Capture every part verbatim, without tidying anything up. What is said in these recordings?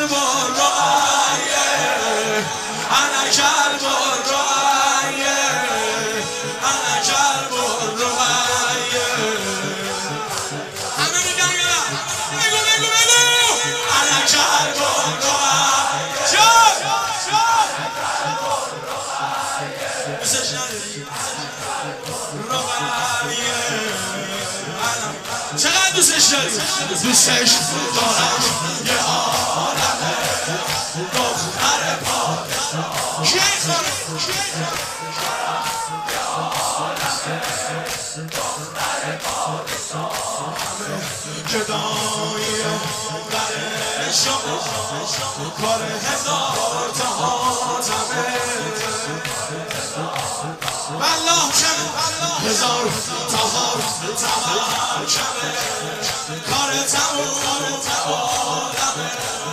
كلب الرعاية أنا كلب الرعاية أنا كلب الرعاية همه میگن یادم بگو بگو بگو أنا كلب الرعاية شد شد دوستش نداری رعاية چقدر دوستش داری؟ دوستش دارم یه عالمه دختر پادشاه کی خانم؟ یه عالمه دختر پادشاه جدایی بر شما کار هزار تا حاتمه والله کمه هزار تا حاتمه کمه کار تموم عالمه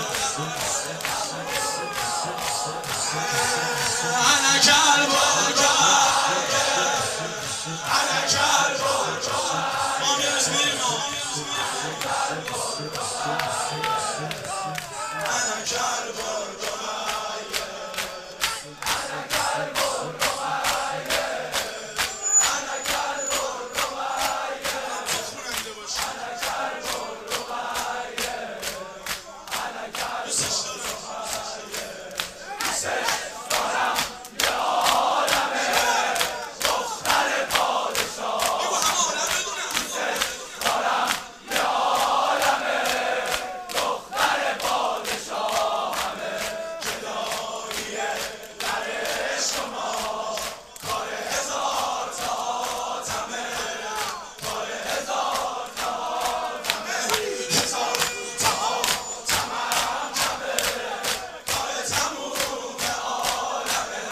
انا کلب الرعایه انا کلب الرعایه ما میرس میریم انا کلب الرعایه انا کلب الرعایه انا کلب الرعایه انا کلب الرعایه خوننده باش انا کلب الرعایه انا کلب دوستش دارم دوستش دارم یه عالمه دختر پادشاه بگو همه عالم بدونم دوستش دارم یه عالمه دختر پادشاه همه جداییه در شما کار هزار تا حاتمه کار هزار تا حاتمه هزار تا حاتمه کمه کار تموم عالمه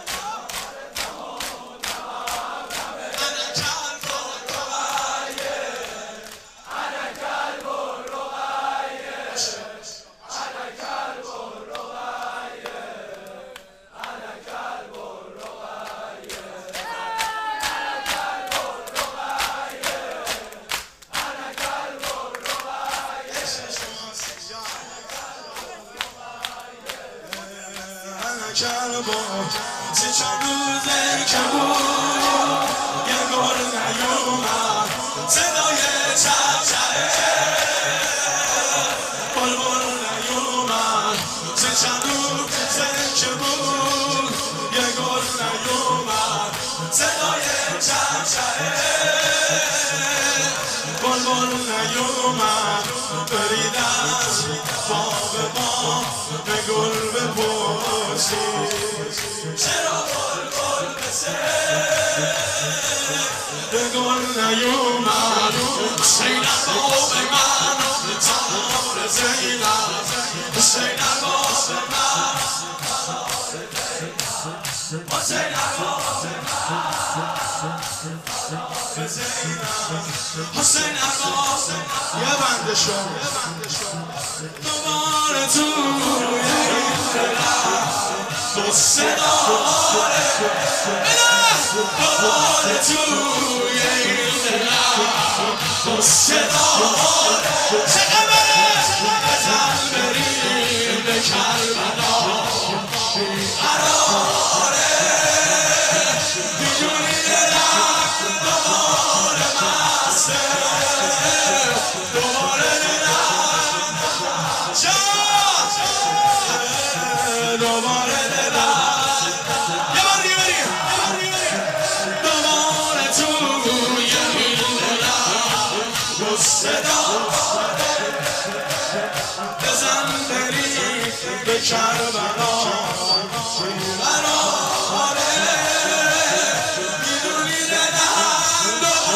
انا کلب الرعایه انا کلب الرعایه انا کلب الرعایه انا کلب الرعایه انا کلب الرعایه انا کلب الرعایه انا کلب سی چند روزه که بود یه گل نیومد صدای چرچره بلبل نیومد سی چند روزه که بود یه گل نیومد صدای چرچره بلبل نیومد برید از باغ ما به گل بپرسی چرا بلبل مثل به گل نیومد حسینم باغ من تمام زینب حسینم باغ من حسینم باغ من حسینم باغ یه بنده شد دوباره توی این دلم قصه داره دوباره توی این دلم قصه داره چه خبره بزن بریم به کربلا قراره میدونی دلم دوباره مسته دوباره دلم دوباره دلم یه بار دیگه بریم دوباره توی این دلم قصه داره بزن بریم به کربلا قراره میدونی دلم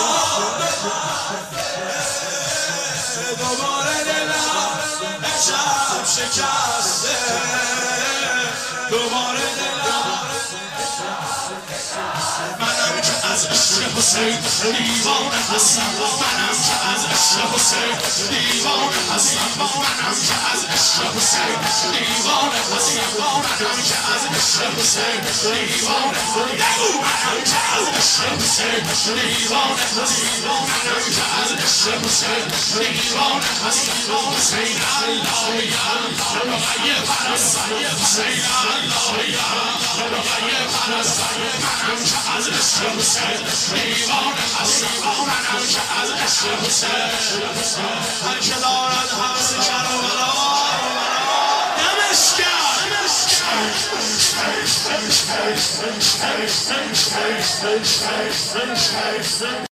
دوباره دلم امشب شکسته دوباره دلم منم که از عشق حسین دیوانه هستم منم که از عشق حسین دیوانه هستم منم که از عشق حسین دیوانه دیوانه هم که از عشق حسین دیوانه بگو منم که از عشق حسین دیوانه دیوانه هم که از عشق حسین دیوانه حسین الله یا الله رقیه پرست حسین الله یا الله رقیه پرست منم که از عشق حسین دیوانه دیوانه هم که از عشق حسین هر که دارد حوث کربلا دمش کرد